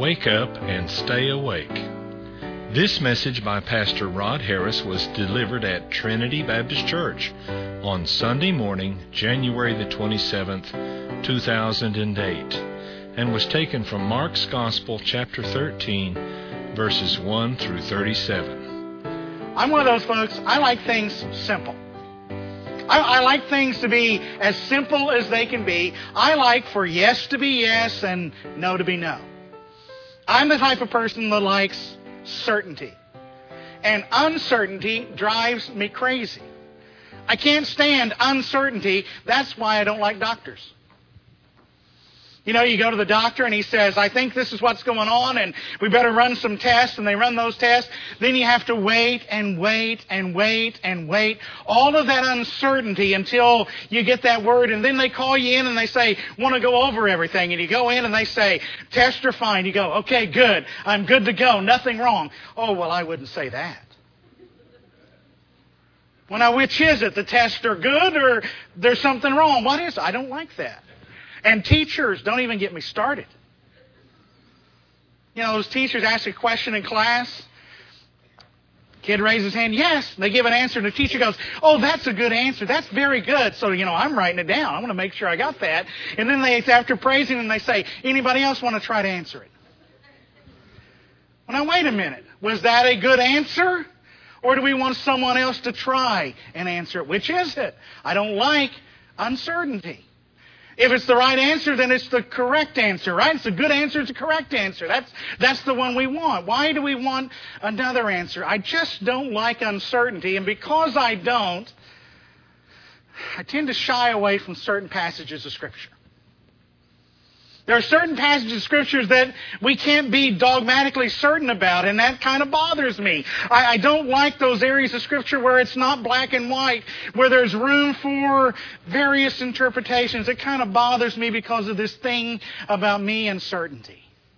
Wake up and stay awake. This message by Pastor Rod Harris was delivered at Trinity Baptist Church on Sunday morning, January the 27th, 2008, and was taken from Mark's Gospel, chapter 13, verses 1 through 37. I'm one of those folks, I like things simple. I like things to be as simple as they can be. I like for yes to be yes and no to be no. I'm the type of person that likes certainty. And uncertainty drives me crazy. I can't stand uncertainty. That's why I don't like doctors. You know, you go to the doctor and he says, I think this is what's going on and we better run some tests, and they run those tests. Then you have to wait and wait and wait and wait. All of that uncertainty until you get that word, and then they call you in and they say, want to go over everything. And you go in and they say, tests are fine. You go, okay, good. I'm good to go. Nothing wrong. Oh, well, I wouldn't say that. Well, now, which is it? The tests are good or there's something wrong? What is it? I don't like that. And teachers, don't even get me started. You know, those teachers ask a question in class. Kid raises his hand, yes. They give an answer, and the teacher goes, oh, that's a good answer. That's very good. So, you know, I'm writing it down. I want to make sure I got that. And then they, after praising them, they say, anybody else want to try to answer it? Well, now, wait a minute. Was that a good answer? Or do we want someone else to try and answer it? Which is it? I don't like uncertainty. If it's the right answer, then it's the correct answer, right? It's a good answer, it's a correct answer. That's the one we want. Why do we want another answer? I just don't like uncertainty, and because I don't, I tend to shy away from certain passages of Scripture. There are certain passages of Scriptures that we can't be dogmatically certain about, and that kind of bothers me. I don't like those areas of Scripture where it's not black and white, where there's room for various interpretations. It kind of bothers me because of this thing about me and certainty.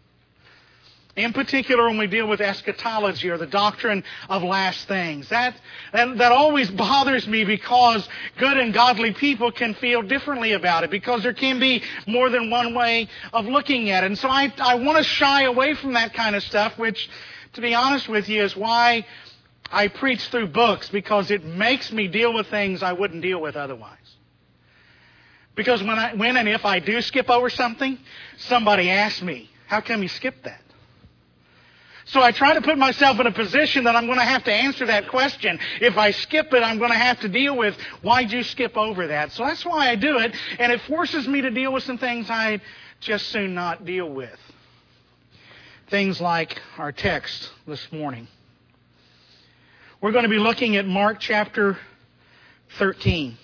In particular, when we deal with eschatology or the doctrine of last things. That always bothers me because good and godly people can feel differently about it, because there can be more than one way of looking at it. And so I want to shy away from that kind of stuff, which, to be honest with you, is why I preach through books, because it makes me deal with things I wouldn't deal with otherwise. Because when and if I do skip over something, somebody asks me, how come you skipped that? So I try to put myself in a position that I'm going to have to answer that question. If I skip it, I'm going to have to deal with, why'd you skip over that? So that's why I do it, and it forces me to deal with some things I'd just soon not deal with. Things like our text this morning. We're going to be looking at Mark chapter 13.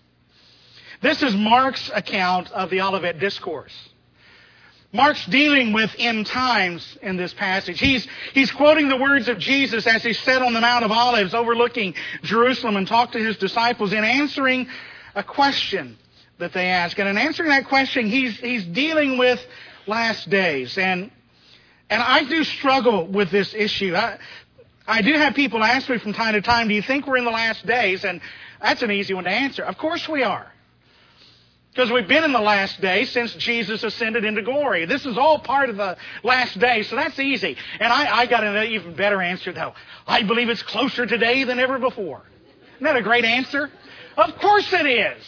This is Mark's account of the Olivet Discourse. Mark's dealing with end times in this passage. He's quoting the words of Jesus as he sat on the Mount of Olives overlooking Jerusalem and talked to his disciples, in answering a question that they asked. And in answering that question, he's dealing with last days. And I do struggle with this issue. I do have people ask me from time to time, do you think we're in the last days? And that's an easy one to answer. Of course we are. Because we've been in the last days since Jesus ascended into glory. This is all part of the last days, so that's easy. And I got an even better answer, though. I believe it's closer today than ever before. Isn't that a great answer? Of course it is.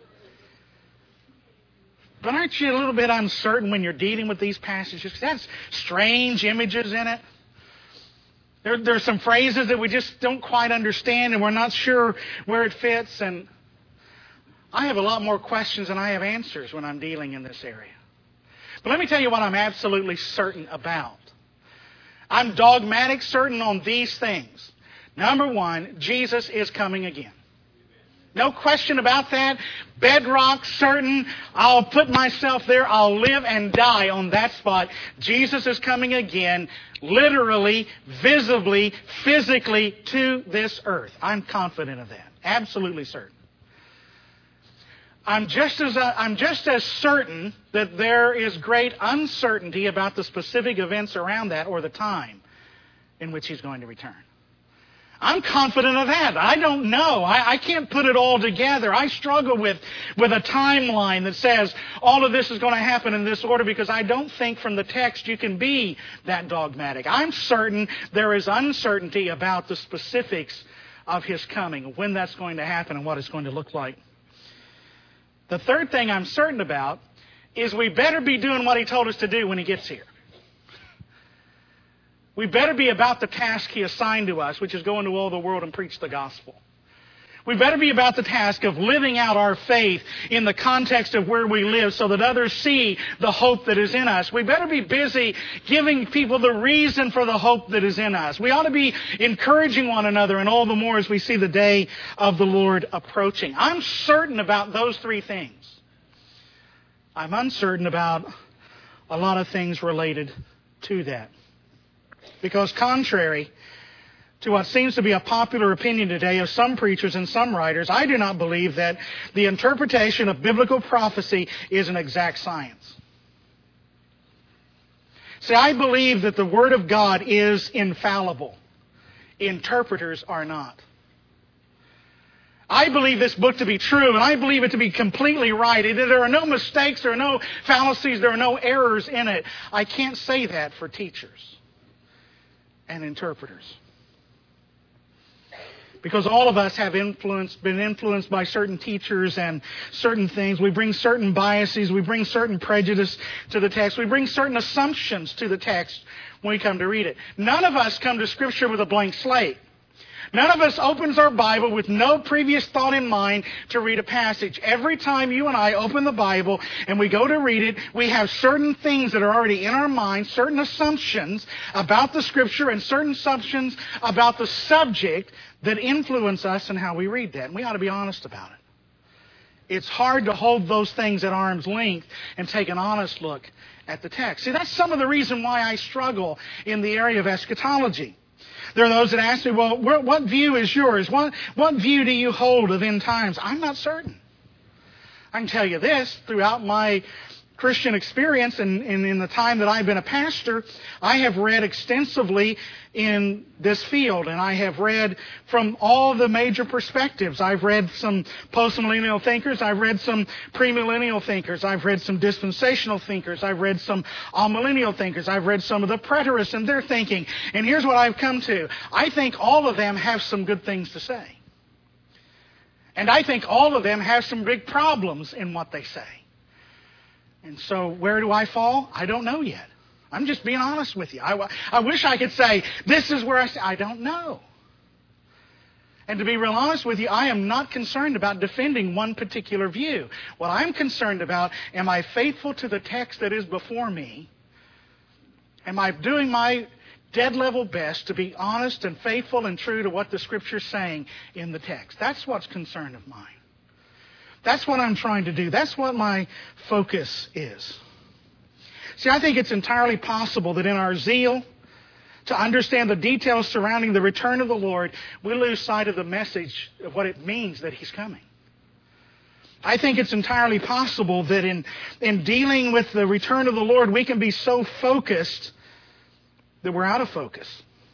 But aren't you a little bit uncertain when you're dealing with these passages? That's strange images in it. There's some phrases that we just don't quite understand, and we're not sure where it fits. And I have a lot more questions than I have answers when I'm dealing in this area. But let me tell you what I'm absolutely certain about. I'm dogmatic certain on these things. Number one, Jesus is coming again. No question about that. Bedrock certain. I'll put myself there. I'll live and die on that spot. Jesus is coming again, literally, visibly, physically to this earth. I'm confident of that. Absolutely certain. I'm just as certain that there is great uncertainty about the specific events around that or the time in which He's going to return. I'm confident of that. I don't know. I can't put it all together. I struggle with a timeline that says all of this is going to happen in this order, because I don't think from the text you can be that dogmatic. I'm certain there is uncertainty about the specifics of His coming, when that's going to happen and what it's going to look like. The third thing I'm certain about is we better be doing what He told us to do when He gets here. We better be about the task He assigned to us, which is go into all the world and preach the gospel. We better be about the task of living out our faith in the context of where we live so that others see the hope that is in us. We better be busy giving people the reason for the hope that is in us. We ought to be encouraging one another, and all the more as we see the day of the Lord approaching. I'm certain about those three things. I'm uncertain about a lot of things related to that. Because contrary to what seems to be a popular opinion today of some preachers and some writers, I do not believe that the interpretation of biblical prophecy is an exact science. See, I believe that the Word of God is infallible. Interpreters are not. I believe this book to be true, and I believe it to be completely right. There are no mistakes, there are no fallacies, there are no errors in it. I can't say that for teachers and interpreters. Because all of us have been influenced by certain teachers and certain things. We bring certain biases, we bring certain prejudice to the text, we bring certain assumptions to the text when we come to read it. None of us come to Scripture with a blank slate. None of us opens our Bible with no previous thought in mind to read a passage. Every time you and I open the Bible and we go to read it, we have certain things that are already in our minds, certain assumptions about the Scripture and certain assumptions about the subject that influence us and how we read that. And we ought to be honest about it. It's hard to hold those things at arm's length and take an honest look at the text. See, that's some of the reason why I struggle in the area of eschatology. There are those that ask me, well, what view is yours? What view do you hold of end times? I'm not certain. I can tell you this, throughout my Christian experience and in the time that I've been a pastor, I have read extensively in this field, and I have read from all the major perspectives. I've read some postmillennial thinkers, I've read some premillennial thinkers, I've read some dispensational thinkers, I've read some amillennial thinkers, I've read some of the preterists and their thinking. And here's what I've come to. I think all of them have some good things to say. And I think all of them have some big problems in what they say. And so where do I fall? I don't know yet. I'm just being honest with you. I wish I could say, this is where I don't know. And to be real honest with you, I am not concerned about defending one particular view. What I'm concerned about, am I faithful to the text that is before me? Am I doing my dead level best to be honest and faithful and true to what the Scripture's saying in the text? That's what's concern of mine. That's what I'm trying to do. That's what my focus is. See, I think it's entirely possible that in our zeal to understand the details surrounding the return of the Lord, we lose sight of the message of what it means that He's coming. I think it's entirely possible that in dealing with the return of the Lord, we can be so focused that we're out of focus.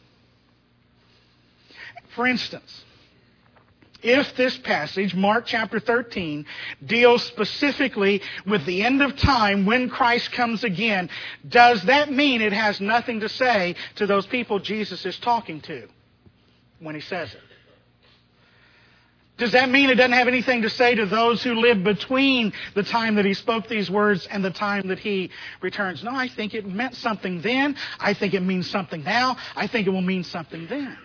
For instance, if this passage, Mark chapter 13, deals specifically with the end of time when Christ comes again, does that mean it has nothing to say to those people Jesus is talking to when He says it? Does that mean it doesn't have anything to say to those who live between the time that He spoke these words and the time that He returns? No, I think it meant something then. I think it means something now. I think it will mean something then.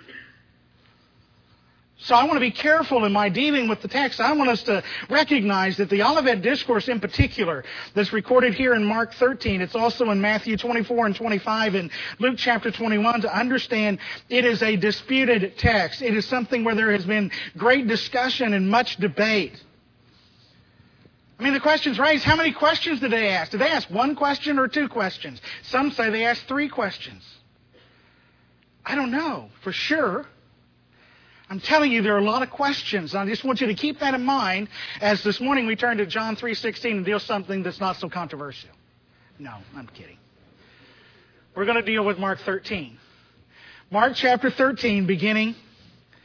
So I want to be careful in my dealing with the text. I want us to recognize that the Olivet Discourse in particular that's recorded here in Mark 13, it's also in Matthew 24 and 25 and Luke chapter 21, to understand it is a disputed text. It is something where there has been great discussion and much debate. I mean, the question's raised. How many questions did they ask? Did they ask one question or two questions? Some say they asked 3 questions. I don't know for sure. I'm telling you, there are a lot of questions. I just want you to keep that in mind as this morning we turn to John 3:16 and deal with something that's not so controversial. No, I'm kidding. We're going to deal with Mark 13. Mark chapter 13, beginning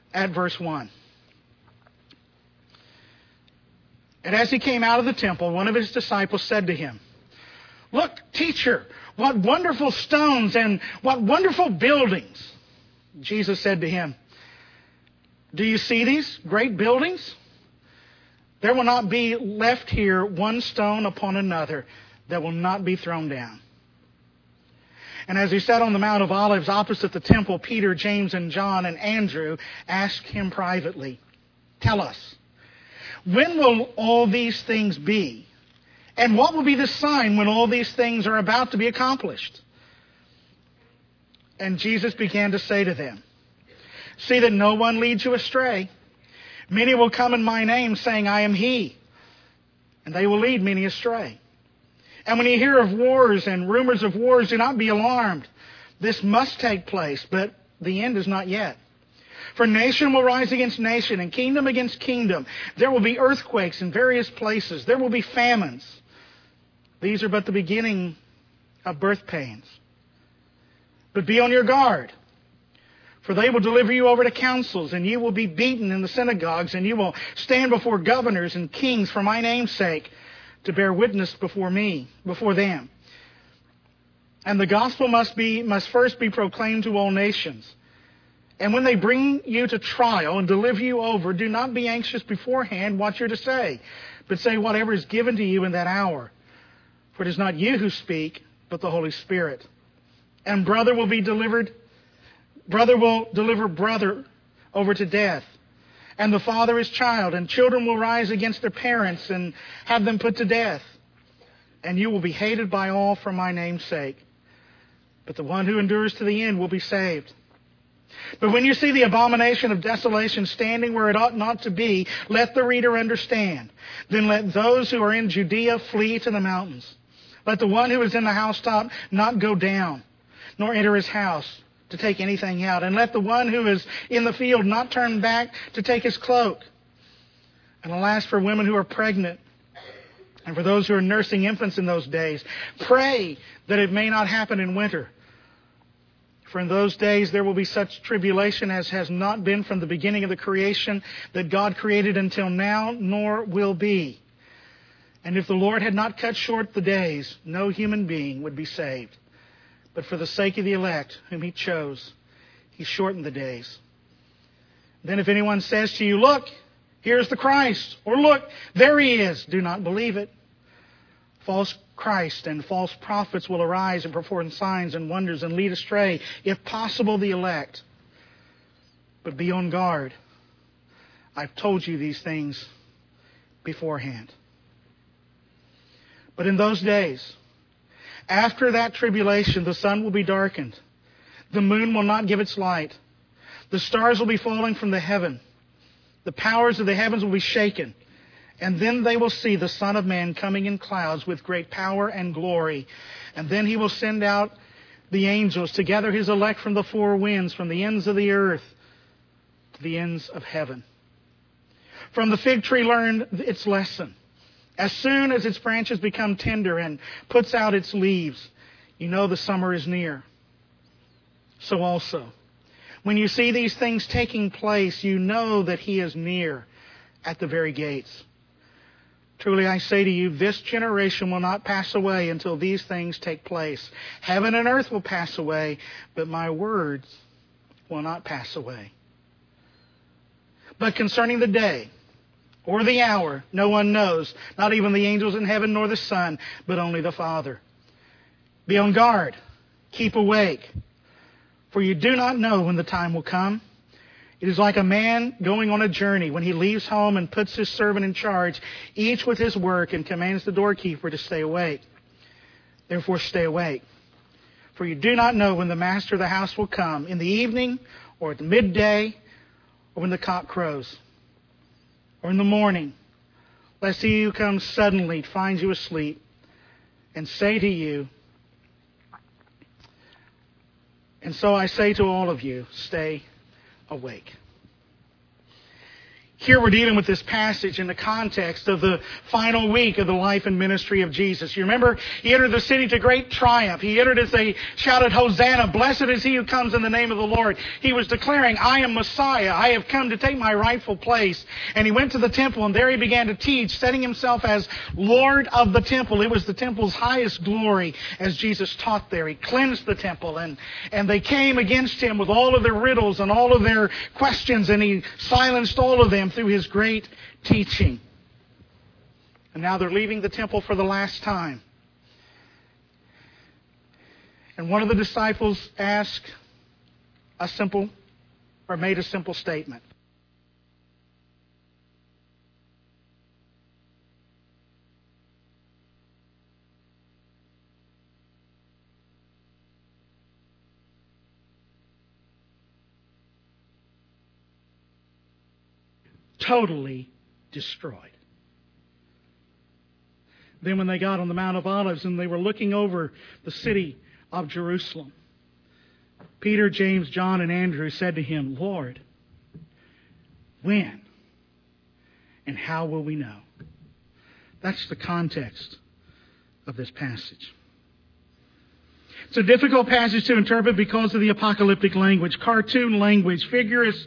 at verse 1. And as he came out of the temple, one of his disciples said to him, "Look, teacher, what wonderful stones and what wonderful buildings." Jesus said to him, "Do you see these great buildings? There will not be left here one stone upon another that will not be thrown down." And as he sat on the Mount of Olives opposite the temple, Peter, James, and John, and Andrew asked him privately, "Tell us, when will all these things be? And what will be the sign when all these things are about to be accomplished?" And Jesus began to say to them, "See that no one leads you astray. Many will come in my name, saying, 'I am he,' and they will lead many astray. And when you hear of wars and rumors of wars, do not be alarmed. This must take place, but the end is not yet. For nation will rise against nation, and kingdom against kingdom. There will be earthquakes in various places. There will be famines. These are but the beginning of birth pains. But be on your guard, for they will deliver you over to councils, and you will be beaten in the synagogues, and you will stand before governors and kings for my name's sake, to bear witness before them. And the gospel must first be proclaimed to all nations. And when they bring you to trial and deliver you over, do not be anxious beforehand what you're to say, but say whatever is given to you in that hour. For it is not you who speak, but the Holy Spirit. And brother will deliver brother over to death, and the father his child, and children will rise against their parents and have them put to death. And you will be hated by all for my name's sake. But the one who endures to the end will be saved. But when you see the abomination of desolation standing where it ought not to be, let the reader understand. Then let those who are in Judea flee to the mountains. Let the one who is in the housetop not go down, nor enter his house to take anything out. And let the one who is in the field not turn back to take his cloak. And alas, for women who are pregnant, and for those who are nursing infants in those days, pray that it may not happen in winter. For in those days there will be such tribulation as has not been from the beginning of the creation that God created until now, nor will be. And if the Lord had not cut short the days, no human being would be saved. But for the sake of the elect whom He chose, He shortened the days. Then if anyone says to you, "Look, here's the Christ," or "Look, there He is," do not believe it. False Christ and false prophets will arise and perform signs and wonders and lead astray, if possible, the elect. But be on guard. I've told you these things beforehand. But in those days, after that tribulation, the sun will be darkened. The moon will not give its light. The stars will be falling from the heaven. The powers of the heavens will be shaken. And then they will see the Son of Man coming in clouds with great power and glory. And then He will send out the angels to gather His elect from the four winds, from the ends of the earth to the ends of heaven. From the fig tree learn its lesson. As soon as its branches become tender and puts out its leaves, you know the summer is near. So also, when you see these things taking place, you know that He is near at the very gates. Truly I say to you, this generation will not pass away until these things take place. Heaven and earth will pass away, but my words will not pass away. But concerning the day or the hour, no one knows, not even the angels in heaven nor the Son, but only the Father. Be on guard. Keep awake. For you do not know when the time will come. It is like a man going on a journey when he leaves home and puts his servant in charge, each with his work, and commands the doorkeeper to stay awake. Therefore stay awake. For you do not know when the master of the house will come, in the evening, or at the midday, or when the cock crows, or in the morning, lest He who comes suddenly find you asleep, and say to you, and so I say to all of you, stay awake. Here we're dealing with this passage in the context of the final week of the life and ministry of Jesus. You remember, He entered the city to great triumph. He entered as they shouted, Hosanna, blessed is He who comes in the name of the Lord. He was declaring, I am Messiah. I have come to take my rightful place. And He went to the temple, and there He began to teach, setting Himself as Lord of the temple. It was the temple's highest glory as Jesus taught there. He cleansed the temple, and they came against Him with all of their riddles and all of their questions, and He silenced all of them through His great teaching. And now they're leaving the temple for the last time. And one of the disciples asked made a simple statement. Totally destroyed. Then when they got on the Mount of Olives and they were looking over the city of Jerusalem, Peter, James, John, and Andrew said to Him, Lord, when and how will we know? That's the context of this passage. It's a difficult passage to interpret because of the apocalyptic language, cartoon language, figures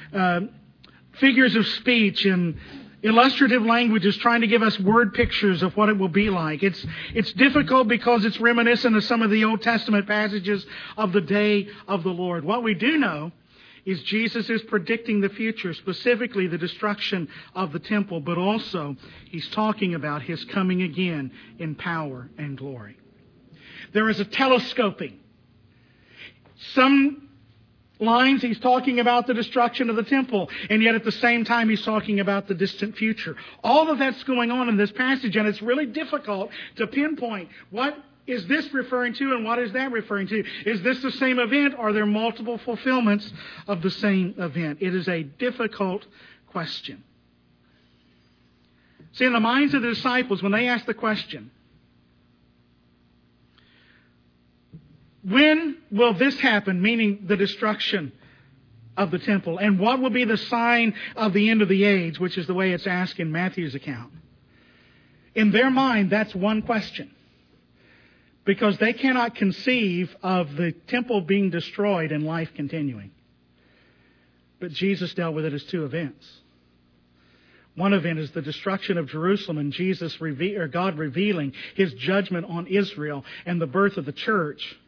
of speech, and illustrative languages trying to give us word pictures of what it will be like. It's difficult because it's reminiscent of some of the Old Testament passages of the day of the Lord. What we do know is Jesus is predicting the future, specifically the destruction of the temple, but also He's talking about His coming again in power and glory. There is a telescoping. Some lines He's talking about the destruction of the temple, and yet at the same time He's talking about the distant future. All of that's going on in this passage, and it's really difficult to pinpoint what is this referring to and what is that referring to. Is this the same event, or are there multiple fulfillments of the same event? It is a difficult question. See, in the minds of the disciples, when they asked the question, when will this happen, meaning the destruction of the temple? And what will be the sign of the end of the age, which is the way it's asked in Matthew's account? In their mind, that's one question. Because they cannot conceive of the temple being destroyed and life continuing. But Jesus dealt with it as two events. One event is the destruction of Jerusalem and God revealing His judgment on Israel and the birth of the church.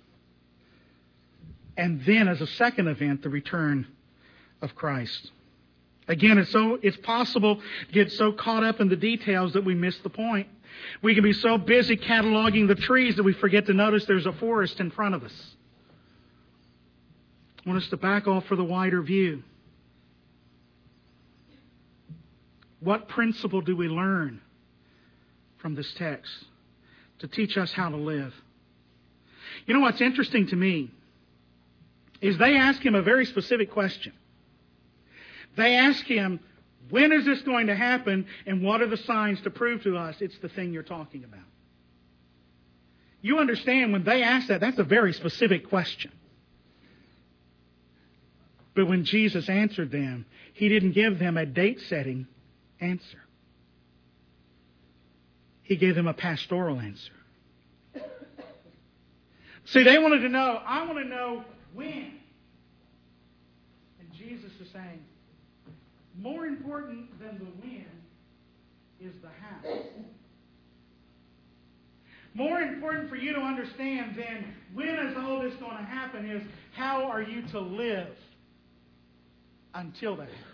And then, as a second event, the return of Christ. Again, it's possible to get so caught up in the details that we miss the point. We can be so busy cataloging the trees that we forget to notice there's a forest in front of us. I want us to back off for the wider view. What principle do we learn from this text to teach us how to live? You know what's interesting to me is they ask Him a very specific question. They ask Him, when is this going to happen, and what are the signs to prove to us it's the thing you're talking about? You understand, when they ask that, that's a very specific question. But when Jesus answered them, He didn't give them a date-setting answer. He gave them a pastoral answer. See, they wanted to know, I want to know when. And Jesus is saying, more important than the when is the how. More important for you to understand than when is all this going to happen is how are you to live until that happens.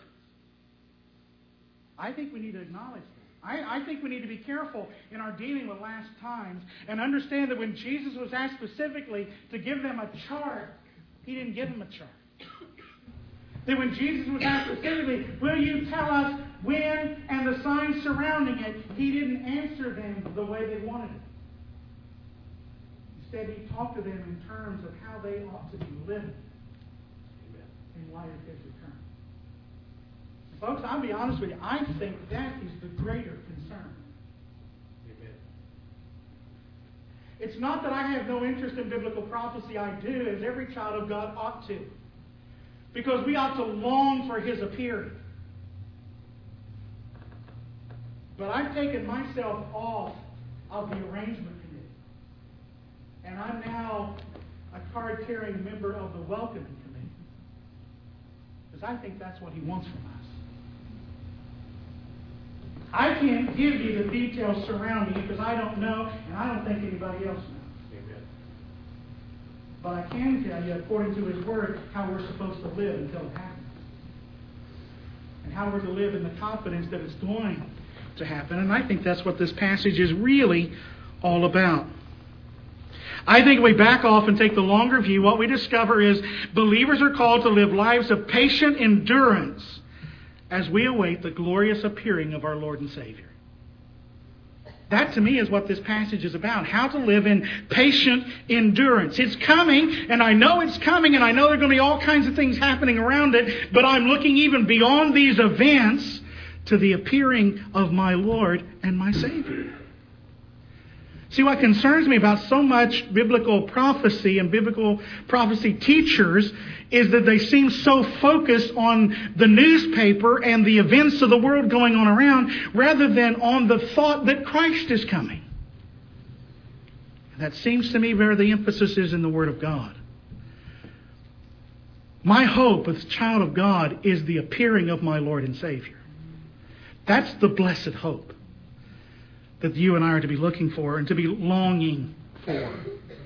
I think we need to acknowledge that. I think we need to be careful in our dealing with last times and understand that when Jesus was asked specifically to give them a chart, He didn't give them a chart. That when Jesus was asked specifically, will you tell us when and the signs surrounding it, He didn't answer them the way they wanted it. Instead, He talked to them in terms of how they ought to be living in light of His return. Folks, I'll be honest with you, I think that is the greater concern. Amen. It's not that I have no interest in biblical prophecy. I do, as every child of God ought to. Because we ought to long for His appearing. But I've taken myself off of the arrangement committee. And I'm now a card-carrying member of the welcoming committee. Because I think that's what He wants from us. I can't give you the details surrounding it because I don't know, and I don't think anybody else knows. Amen. But I can tell you, according to His Word, how we're supposed to live until it happens. And how we're to live in the confidence that it's going to happen. And I think that's what this passage is really all about. I think we back off and take the longer view. What we discover is believers are called to live lives of patient endurance as we await the glorious appearing of our Lord and Savior. That to me is what this passage is about. How to live in patient endurance. It's coming, and I know it's coming, and I know there are going to be all kinds of things happening around it, but I'm looking even beyond these events to the appearing of my Lord and my Savior. See, what concerns me about so much biblical prophecy and biblical prophecy teachers is that they seem so focused on the newspaper and the events of the world going on around rather than on the thought that Christ is coming. That seems to me where the emphasis is in the Word of God. My hope as a child of God is the appearing of my Lord and Savior. That's the blessed hope that you and I are to be looking for and to be longing for.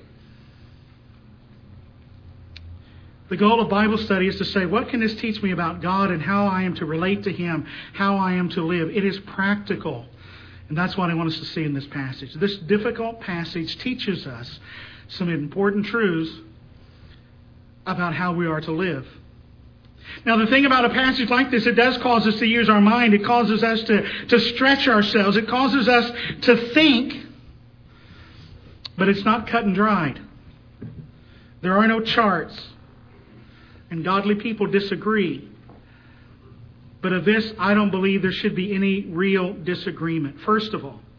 The goal of Bible study is to say, what can this teach me about God and how I am to relate to Him, how I am to live? It is practical. And that's what I want us to see in this passage. This difficult passage teaches us some important truths about how we are to live. Now, the thing about a passage like this, it does cause us to use our mind. It causes us to stretch ourselves. It causes us to think. But it's not cut and dried. There are no charts. And godly people disagree. But of this, I don't believe there should be any real disagreement. First of all,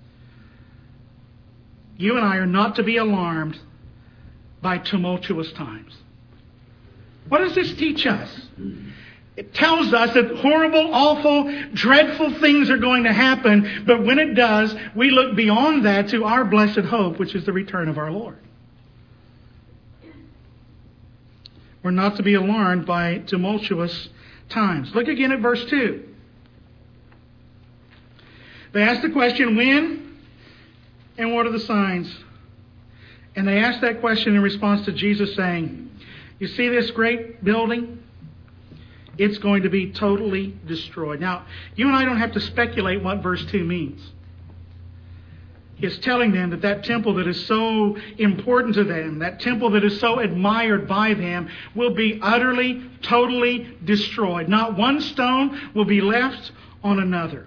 you and I are not to be alarmed by tumultuous times. What does this teach us? It tells us that horrible, awful, dreadful things are going to happen, but when it does, we look beyond that to our blessed hope, which is the return of our Lord. We're not to be alarmed by tumultuous times. Look again at verse 2. They ask the question, when and what are the signs? And they ask that question in response to Jesus saying, you see this great building? It's going to be totally destroyed. Now, you and I don't have to speculate what verse 2 means. It's telling them that that temple that is so important to them, that temple that is so admired by them, will be utterly, totally destroyed. Not one stone will be left on another.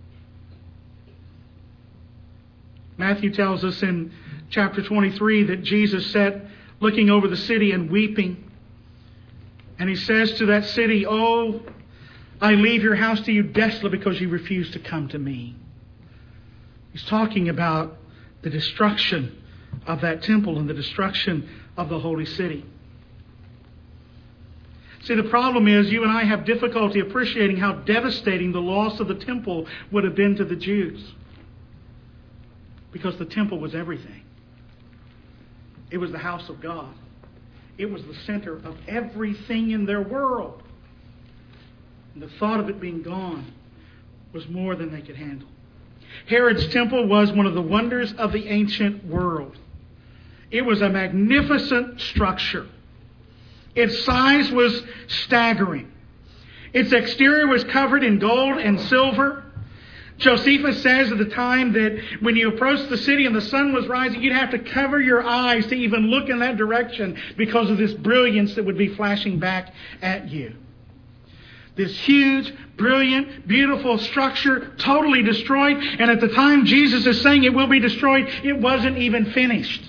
Matthew tells us in chapter 23 that Jesus sat looking over the city and weeping. And He says to that city, oh, I leave your house to you desolate because you refuse to come to me. He's talking about the destruction of that temple and the destruction of the holy city. See, the problem is you and I have difficulty appreciating how devastating the loss of the temple would have been to the Jews. Because the temple was everything. It was the house of God. It was the center of everything in their world. And the thought of it being gone was more than they could handle. Herod's temple was one of the wonders of the ancient world. It was a magnificent structure. Its size was staggering. Its exterior was covered in gold and silver. Josephus says at the time that when you approached the city and the sun was rising, you'd have to cover your eyes to even look in that direction because of this brilliance that would be flashing back at you. This huge, brilliant, beautiful structure totally destroyed. And at the time Jesus is saying it will be destroyed, it wasn't even finished.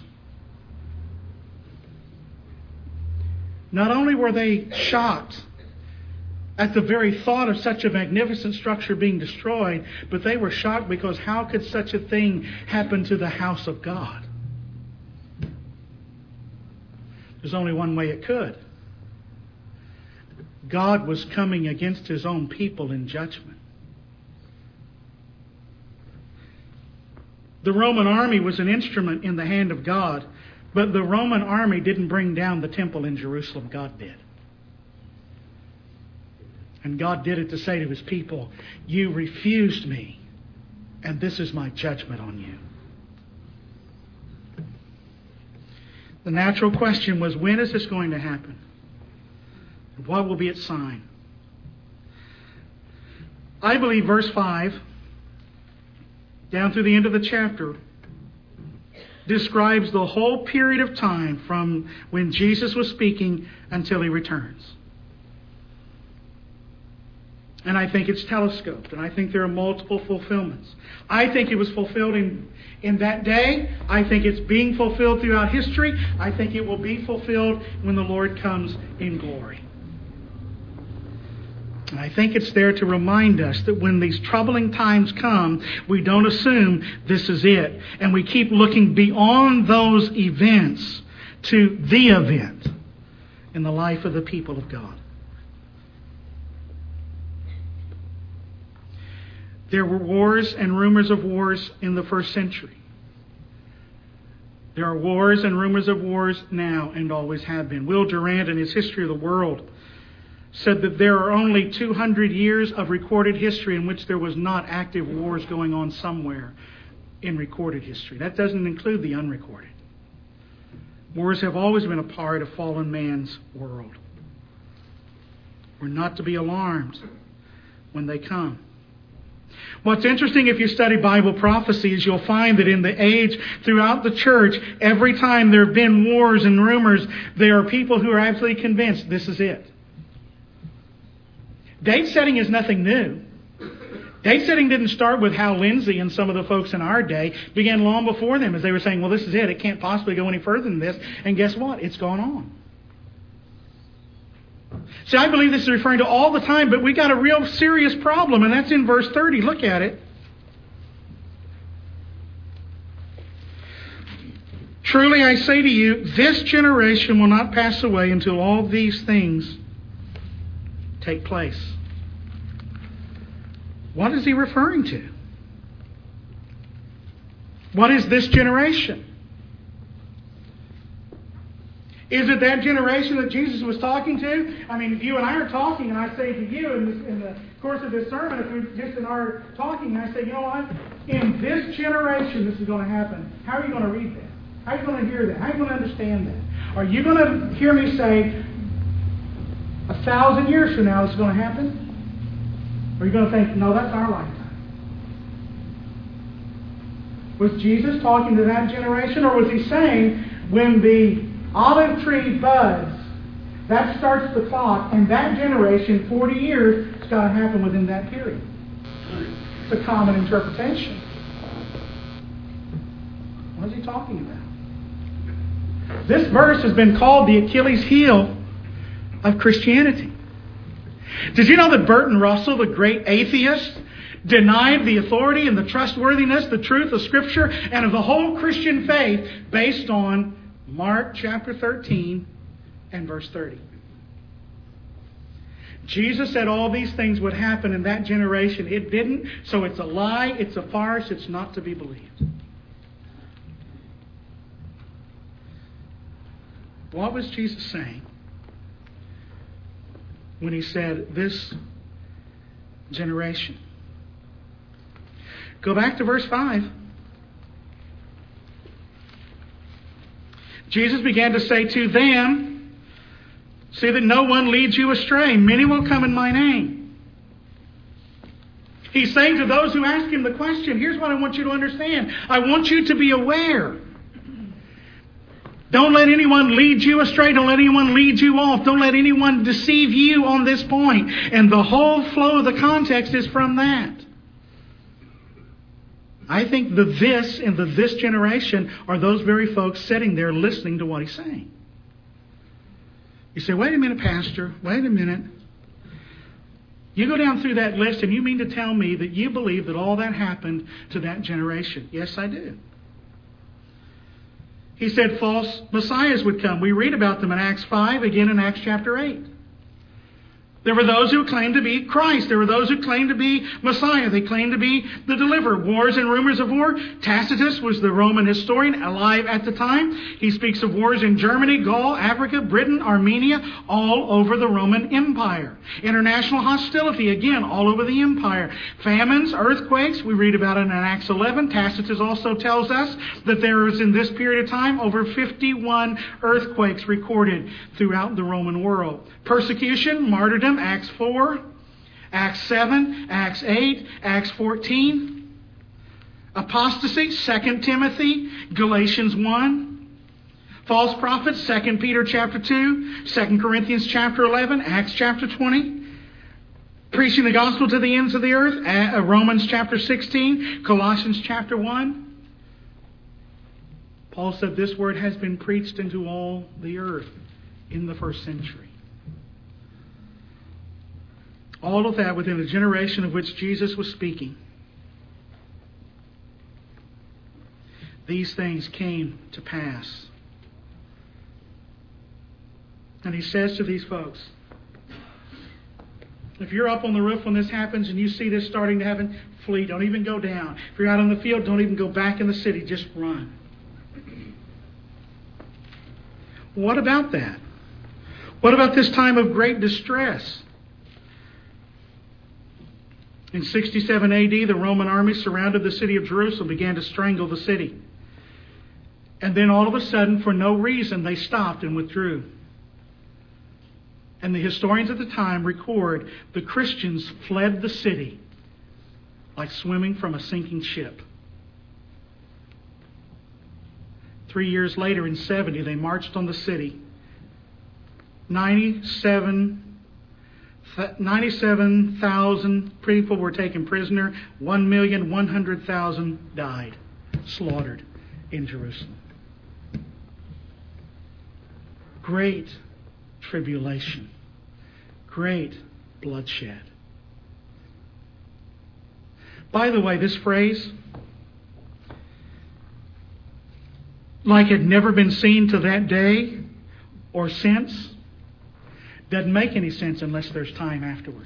Not only were they shocked at the very thought of such a magnificent structure being destroyed, but they were shocked because how could such a thing happen to the house of God? There's only one way it could. God was coming against His own people in judgment. The Roman army was an instrument in the hand of God, but the Roman army didn't bring down the temple in Jerusalem. God did. And God did it to say to His people, you refused me, and this is my judgment on you. The natural question was, when is this going to happen? What will be its sign? I believe verse 5, down through the end of the chapter, describes the whole period of time from when Jesus was speaking until He returns. And I think it's telescoped, and I think there are multiple fulfillments. I think it was fulfilled in that day. I think it's being fulfilled throughout history. I think it will be fulfilled when the Lord comes in glory. And I think it's there to remind us that when these troubling times come, we don't assume this is it. And we keep looking beyond those events to the event in the life of the people of God. There were wars and rumors of wars in the first century. There are wars and rumors of wars now and always have been. Will Durant, in his History of the World, said that there are only 200 years of recorded history in which there was not active wars going on somewhere in recorded history. That doesn't include the unrecorded. Wars have always been a part of fallen man's world. We're not to be alarmed when they come. What's interesting if you study Bible prophecy is you'll find that in the age throughout the church, every time there have been wars and rumors, there are people who are absolutely convinced this is it. Date setting is nothing new. Date setting didn't start with Hal Lindsey and some of the folks in our day. It began long before them as they were saying, well, this is it. It can't possibly go any further than this. And guess what? It's gone on. See, I believe this is referring to all the time, but we got a real serious problem, and that's in verse 30. Look at it. Truly I say to you, this generation will not pass away until all these things take place. What is he referring to? What is this generation? Is it that generation that Jesus was talking to? I mean, if you and I are talking, and I say to you in the course of this sermon, if we just in our talking, I say, you know what? In this generation, this is going to happen. How are you going to read that? How are you going to hear that? How are you going to understand that? Are you going to hear me say, 1,000 years from now, this is going to happen? Or are you going to think, no, that's our lifetime? Was Jesus talking to that generation? Or was he saying, when the olive tree buds, that starts the clock, and that generation, 40 years, it's got to happen within that period? It's a common interpretation. What is he talking about? This verse has been called the Achilles heel of Christianity. Did you know that Burton Russell, the great atheist, denied the authority and the trustworthiness, the truth of Scripture, and of the whole Christian faith based on Mark chapter 13 and verse 30. Jesus said all these things would happen in that generation. It didn't, so it's a lie, it's a farce, it's not to be believed. What was Jesus saying when he said, this generation? Go back to verse 5. Jesus began to say to them, see that no one leads you astray. Many will come in my name. He's saying to those who ask him the question, here's what I want you to understand. I want you to be aware. Don't let anyone lead you astray. Don't let anyone lead you off. Don't let anyone deceive you on this point. And the whole flow of the context is from that. I think the this and the this generation are those very folks sitting there listening to what he's saying. You say, wait a minute, Pastor. Wait a minute. You go down through that list and you mean to tell me that you believe that all that happened to that generation? Yes, I do. He said false messiahs would come. We read about them in Acts 5, again in Acts chapter 8. There were those who claimed to be Christ. There were those who claimed to be Messiah. They claimed to be the deliverer. Wars and rumors of war. Tacitus was the Roman historian alive at the time. He speaks of wars in Germany, Gaul, Africa, Britain, Armenia, all over the Roman Empire. International hostility, again, all over the empire. Famines, earthquakes, we read about it in Acts 11. Tacitus also tells us that there was in this period of time over 51 earthquakes recorded throughout the Roman world. Persecution, martyrdom, Acts 4, Acts 7, Acts 8, Acts 14. Apostasy, 2 Timothy, Galatians 1. False prophets, 2 Peter chapter 2, 2 Corinthians chapter 11, Acts chapter 20. Preaching the gospel to the ends of the earth, Romans chapter 16, Colossians chapter 1. Paul said this word has been preached into all the earth in the first century. All of that within a generation of which Jesus was speaking. These things came to pass. And he says to these folks, if you're up on the roof when this happens and you see this starting to happen, flee. Don't even go down. If you're out on the field, don't even go back in the city. Just run. What about that? What about this time of great distress? In 67 AD, the Roman army surrounded the city of Jerusalem, began to strangle the city. And then all of a sudden, for no reason, they stopped and withdrew. And the historians at the time record the Christians fled the city like swimming from a sinking ship. 3 years later, in 70, they marched on the city. 97,000 people were taken prisoner. 1,100,000 died, slaughtered in Jerusalem. Great tribulation. Great bloodshed. By the way, this phrase, like it had never been seen to that day or since, doesn't make any sense unless there's time afterward.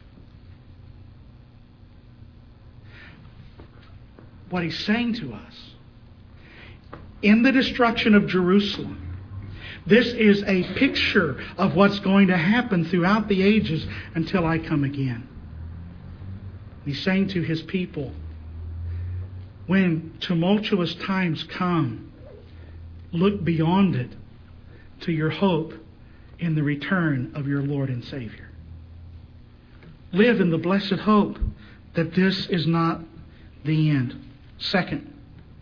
What he's saying to us, in the destruction of Jerusalem, this is a picture of what's going to happen throughout the ages until I come again. He's saying to his people, when tumultuous times come, look beyond it to your hope in the return of your Lord and Savior. Live in the blessed hope that this is not the end. Second,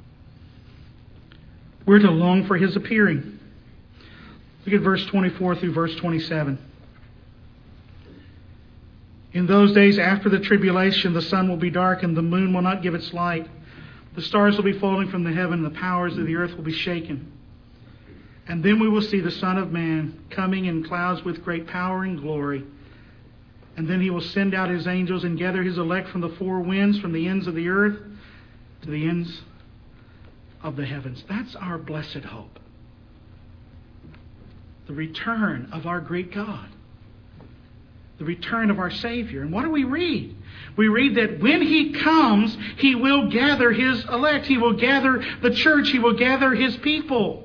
we're to long for His appearing. Look at verse 24 through verse 27. In those days after the tribulation, the sun will be darkened, the moon will not give its light. The stars will be falling from the heaven, and the powers of the earth will be shaken. And then we will see the Son of Man coming in clouds with great power and glory. And then He will send out His angels and gather His elect from the four winds, from the ends of the earth to the ends of the heavens. That's our blessed hope. The return of our great God. The return of our Savior. And what do we read? We read that when He comes, He will gather His elect. He will gather the church. He will gather His people.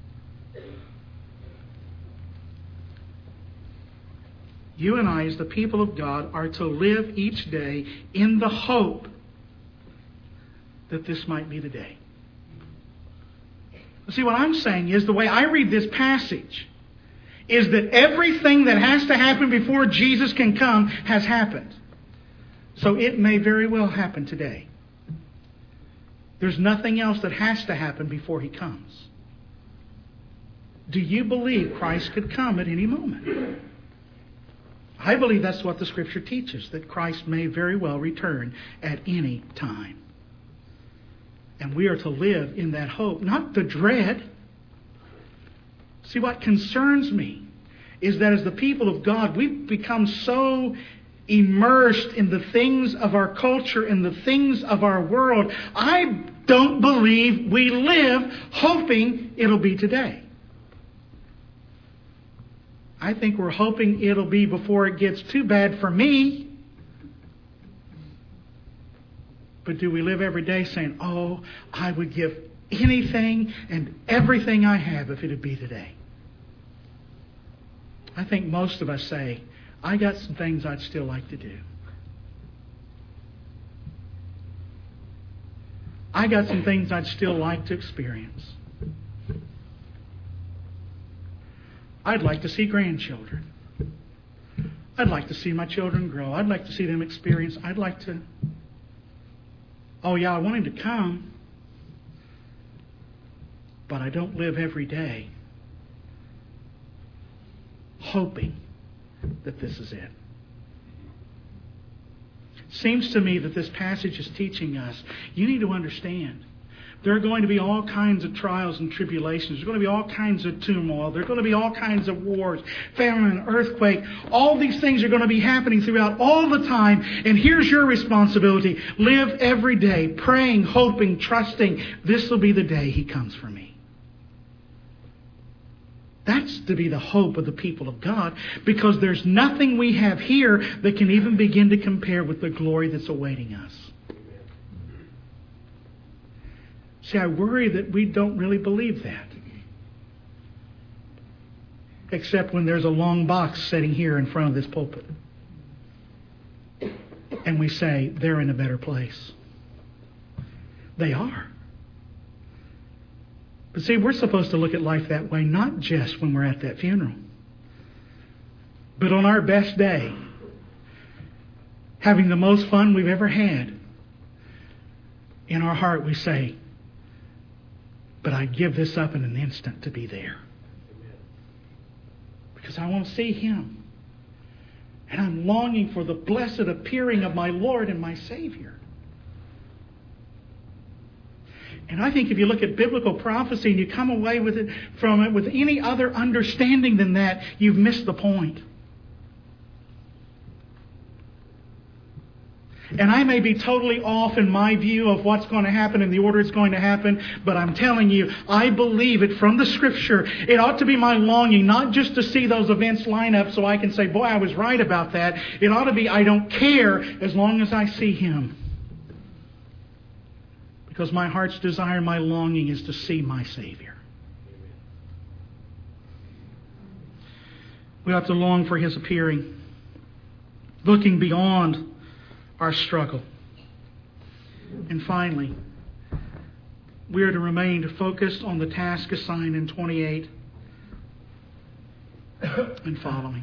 You and I, as the people of God, are to live each day in the hope that this might be the day. See, what I'm saying is, the way I read this passage is that everything that has to happen before Jesus can come has happened. So it may very well happen today. There's nothing else that has to happen before He comes. Do you believe Christ could come at any moment? I believe that's what the Scripture teaches, that Christ may very well return at any time. And we are to live in that hope, not the dread. See, what concerns me is that as the people of God, we've become so immersed in the things of our culture and the things of our world. I don't believe we live hoping it'll be today. I think we're hoping it'll be before it gets too bad for me. But do we live every day saying, oh, I would give anything and everything I have if it'd be today? I think most of us say, I got some things I'd still like to do. I got some things I'd still like to experience. I'd like to see grandchildren. I'd like to see my children grow. I'd like to see them experience. I'd like to... Oh yeah, I want him to come. But I don't live every day hoping that this is it. Seems to me that this passage is teaching us, you need to understand, there are going to be all kinds of trials and tribulations. There's going to be all kinds of turmoil. There are going to be all kinds of wars, famine, earthquake. All these things are going to be happening throughout all the time. And here's your responsibility. Live every day praying, hoping, trusting this will be the day He comes for me. That's to be the hope of the people of God, because there's nothing we have here that can even begin to compare with the glory that's awaiting us. See, I worry that we don't really believe that. Except when there's a long box sitting here in front of this pulpit. And we say, they're in a better place. They are. But see, we're supposed to look at life that way, not just when we're at that funeral, but on our best day, having the most fun we've ever had. In our heart we say, but I'd give this up in an instant to be there. Because I want to see Him. And I'm longing for the blessed appearing of my Lord and my Savior. And I think if you look at biblical prophecy and you come away with it from it with any other understanding than that, you've missed the point. And I may be totally off in my view of what's going to happen and the order it's going to happen, but I'm telling you, I believe it from the Scripture. It ought to be my longing, not just to see those events line up so I can say, boy, I was right about that. It ought to be, I don't care as long as I see Him. Because my heart's desire, my longing is to see my Savior. We ought to long for His appearing, looking beyond our struggle. And finally, we are to remain focused on the task assigned in 28 and following.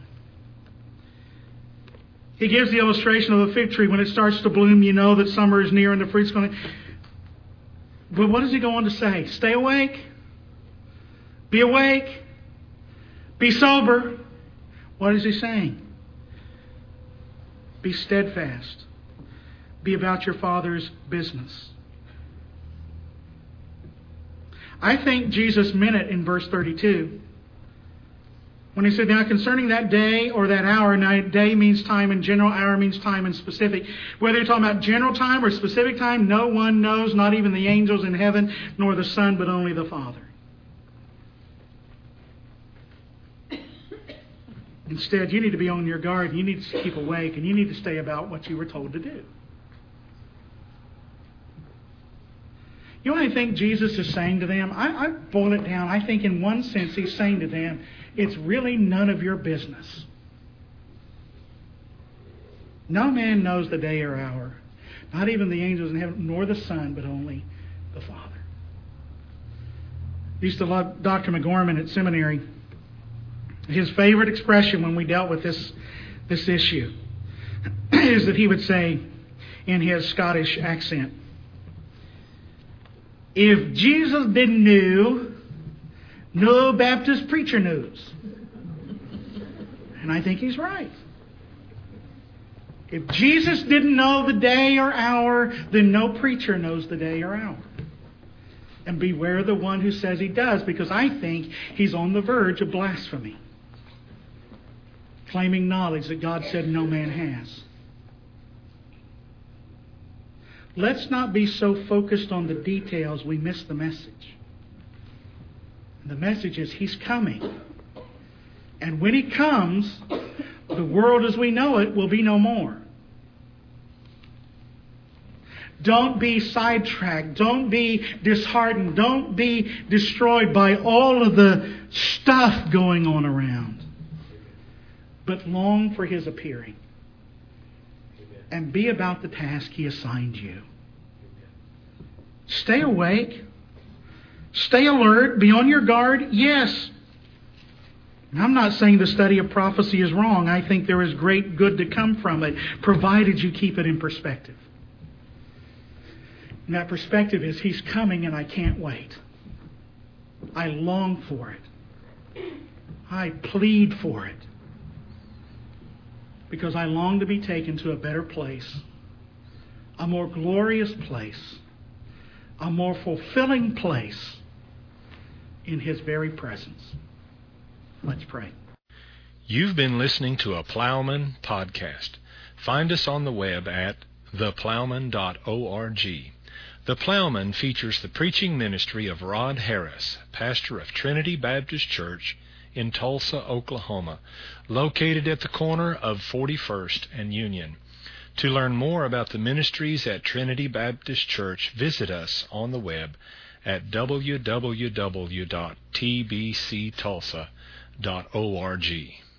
He gives the illustration of a fig tree. When it starts to bloom, you know that summer is near and the fruit's going to... But what does he go on to say? Stay awake. Be awake. Be sober. What is he saying? Be steadfast. Be about your Father's business. I think Jesus meant it in verse 32. When he said, now concerning that day or that hour, now day means time in general, hour means time in specific. Whether you're talking about general time or specific time, no one knows, not even the angels in heaven, nor the Son, but only the Father. Instead, you need to be on your guard, you need to keep awake, and you need to stay about what you were told to do. You know what I think Jesus is saying to them? I boil it down. I think in one sense He's saying to them, it's really none of your business. No man knows the day or hour, not even the angels in heaven, nor the Son, but only the Father. I used to love Dr. McGorman at seminary. His favorite expression when we dealt with this issue is that he would say in his Scottish accent, if Jesus didn't know, no Baptist preacher knows. And I think he's right. If Jesus didn't know the day or hour, then no preacher knows the day or hour. And beware the one who says he does, because I think he's on the verge of blasphemy, claiming knowledge that God said no man has. Let's not be so focused on the details we miss the message. The message is He's coming. And when He comes, the world as we know it will be no more. Don't be sidetracked. Don't be disheartened. Don't be destroyed by all of the stuff going on around. But long for His appearing. And be about the task He assigned you. Stay awake. Stay alert. Be on your guard. Yes. I'm not saying the study of prophecy is wrong. I think there is great good to come from it, provided you keep it in perspective. And that perspective is He's coming and I can't wait. I long for it. I plead for it. Because I long to be taken to a better place, a more glorious place, a more fulfilling place in His very presence. Let's pray. You've been listening to a Plowman podcast. Find us on the web at theplowman.org. The Plowman features the preaching ministry of Rod Harris, pastor of Trinity Baptist Church in Tulsa, Oklahoma, located at the corner of 41st and Union. To learn more about the ministries at Trinity Baptist Church, visit us on the web at www.tbctulsa.org.